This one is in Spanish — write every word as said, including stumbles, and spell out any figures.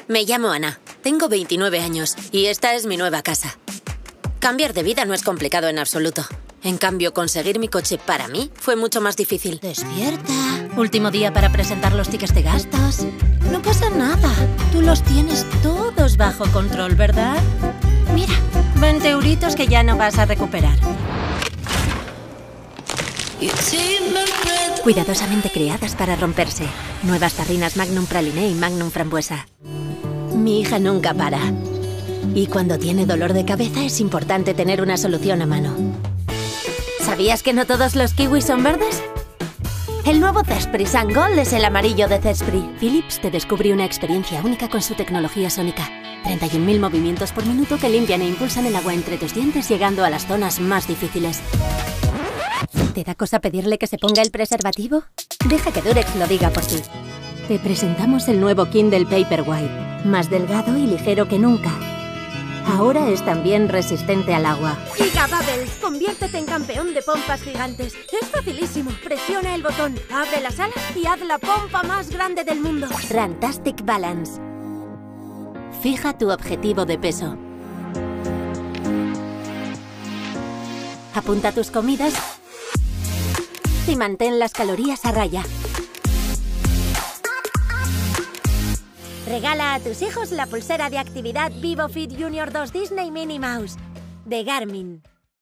Me llamo Ana, tengo veintinueve años y esta es mi nueva casa. Cambiar de vida no es complicado en absoluto. En cambio, conseguir mi coche para mí fue mucho más difícil. Despierta. Último día para presentar los tickets de gastos. No pasa nada. Tú los tienes todos bajo control, ¿verdad? Mira, veinte euritos que ya no vas a recuperar. Cuidadosamente creadas para romperse. Nuevas tarrinas Magnum Praliné y Magnum Frambuesa. Mi hija nunca para. Y cuando tiene dolor de cabeza es importante tener una solución a mano. ¿Sabías que no todos los kiwis son verdes? El nuevo Zespri Sun Gold es el amarillo de Zespri. Philips te descubre una experiencia única con su tecnología sónica. treinta y un mil movimientos por minuto que limpian e impulsan el agua entre tus dientes, llegando a las zonas más difíciles. ¿Te da cosa pedirle que se ponga el preservativo? Deja que Durex lo diga por ti. Te presentamos el nuevo Kindle Paperwhite. Más delgado y ligero que nunca. Ahora es también resistente al agua. Giga Bubbles, conviértete en campeón de pompas gigantes. Es facilísimo. Presiona el botón, abre las alas y haz la pompa más grande del mundo. Rantastic Balance. Fija tu objetivo de peso. Apunta tus comidas y mantén las calorías a raya. Regala a tus hijos la pulsera de actividad VivoFit Junior dos Disney Minnie Mouse de Garmin.